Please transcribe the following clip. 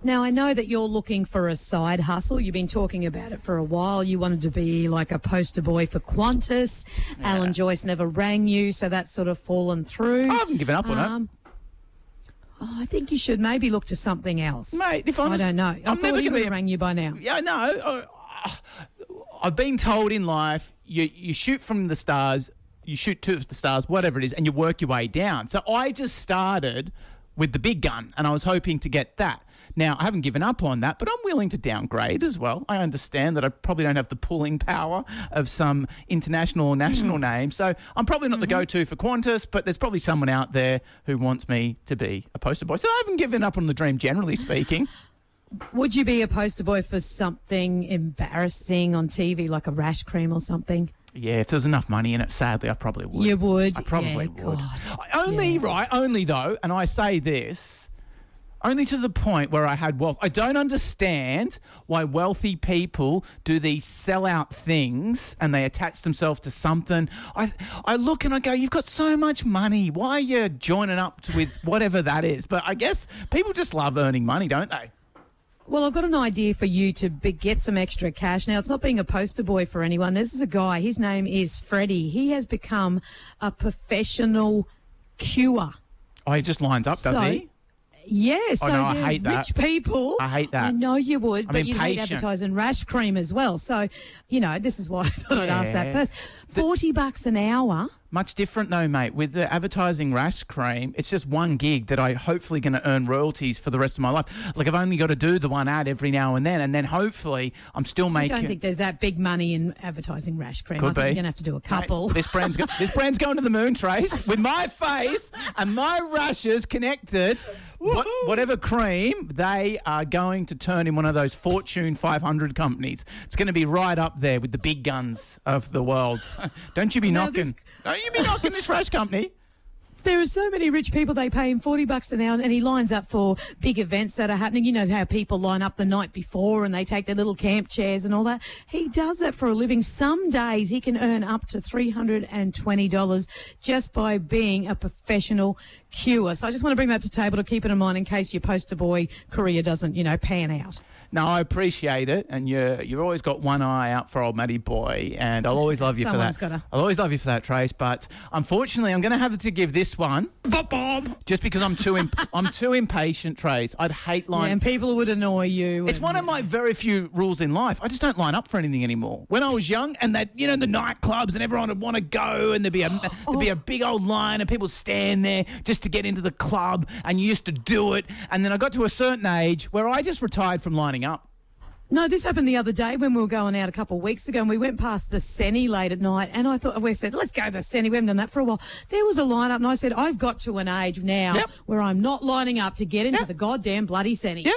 Now, I know that you're looking for a side hustle. You've been talking about it for a while. You wanted to be like a poster boy for Qantas. Yeah. Alan Joyce never rang you, so that's sort of fallen through. I haven't given up on it. I think you should maybe look to something else. Mate, if honest, I don't know. I thought he would have rang you by now. Yeah, no. I've been told in life, you shoot from the stars, you shoot to the stars, whatever it is, and you work your way down. So I just started with the big gun, and I was hoping to get that. Now, I haven't given up on that, but I'm willing to downgrade as well. I understand that I probably don't have the pulling power of some international or national name, so I'm probably not the go-to for Qantas, but there's probably someone out there who wants me to be a poster boy. So I haven't given up on the dream, generally speaking. Would you be a poster boy for something embarrassing on TV, like a rash cream or something? Yeah, if there was enough money in it, sadly, I probably would. You would? I probably would. God. Only though, and I say this, only to the point where I had wealth. I don't understand why wealthy people do these sellout things and they attach themselves to something. I look and I go, you've got so much money. Why are you joining up with whatever that is? But I guess people just love earning money, don't they? Well, I've got an idea for you to get some extra cash. Now, it's not being a poster boy for anyone. This is a guy. His name is Freddie. He has become a professional queuer. Oh, he just lines up, does he? Yeah, so I hate that. Rich people. I hate that. I know you would, but you hate impatient. advertising rash cream as well. So, this is why I thought I'd ask that first. $40 an hour. Much different though, mate. With the advertising rash cream, it's just one gig that I hopefully going to earn royalties for the rest of my life. Like I've only got to do the one ad every now and then hopefully I'm still making... I don't think there's that big money in advertising rash cream. Could I think be. you're going to have to do a couple. Mate, this brand's going to the moon, Trace, with my face and my rashes connected. Whatever cream, they are going to turn in one of those Fortune 500 companies. It's going to be right up there with the big guns of the world. Don't you be knocking. Don't you be knocking this rash company. There are so many rich people, they pay him $40 an hour and he lines up for big events that are happening. You know how people line up the night before and they take their little camp chairs and all that. He does that for a living. Some days he can earn up to $320 just by being a professional queuer. So I just want to bring that to table to keep it in mind in case your poster boy career doesn't, pan out. No, I appreciate it, and you've always got one eye out for old Matty boy, and I'll always love you for that. I'll always love you for that, Trace. But unfortunately, I'm going to have to give this one, just because I'm too impatient, Trace. I'd hate lying. Yeah, and people would annoy you. It's one of my very few rules in life. I just don't line up for anything anymore. When I was young, and that the nightclubs, and everyone would want to go, and there'd be a big old line, and people stand there just to get into the club, and you used to do it, and then I got to a certain age where I just retired from lining up. No, this happened the other day when we were going out a couple of weeks ago and we went past the Senny late at night and we said, let's go to the Senny. We haven't done that for a while. There was a line-up and I said, I've got to an age now where I'm not lining up to get into the goddamn bloody Senny. Yep.